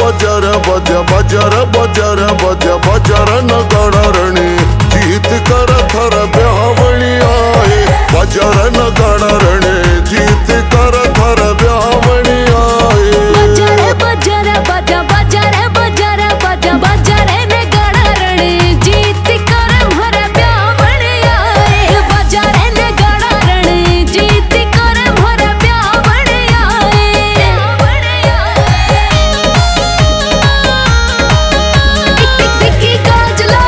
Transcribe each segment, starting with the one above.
बजर बज बजर बजर बज बजर नगाड़ा रणे जीत कर थर ब्यावणी आए बजर नगाड़ा रणे जीत कर थर ब्यावणी आए बजर बजर बज बजर बजर बज बजर नगाड़ा रणे जीत कर भर ब्यावणी आए बजर नगाड़ा रणे जीत कर भर ब्यावणी आए टिक काजला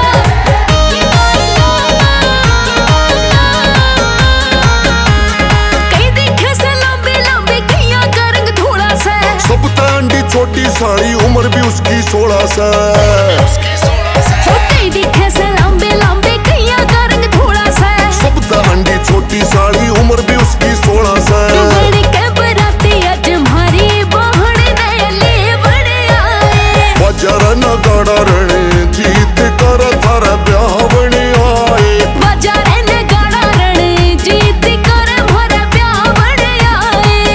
कई देखे से लंबे लंबे किया का रंग थोड़ा सा सब तांडी छोटी साड़ी उम्र भी उसकी 16 से कई देखे से लंबे लंबे किया का रंग थोड़ा सा सब तांडी छोटी साड़ी उम्र भी उसकी 16 से बड़े के बराती आज मारी बहन ने ले बड़े आए बजर नगाड़ा रणे जीत कर थर ब्यावणी आए बजर नगाड़ा रणे जीत कर भर ब्यावणी आए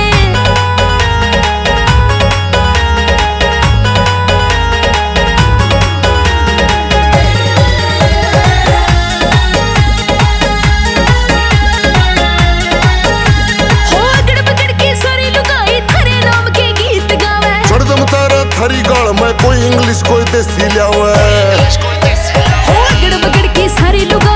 हो अगड़ बगड़ के सारी लुगाई थारे नाम के गीत गावे चढ़दम तारा थारी गाल में कोई इंग्लिश कोई देसी लियावे हो अगड़ बगड़ के सारी लुगाई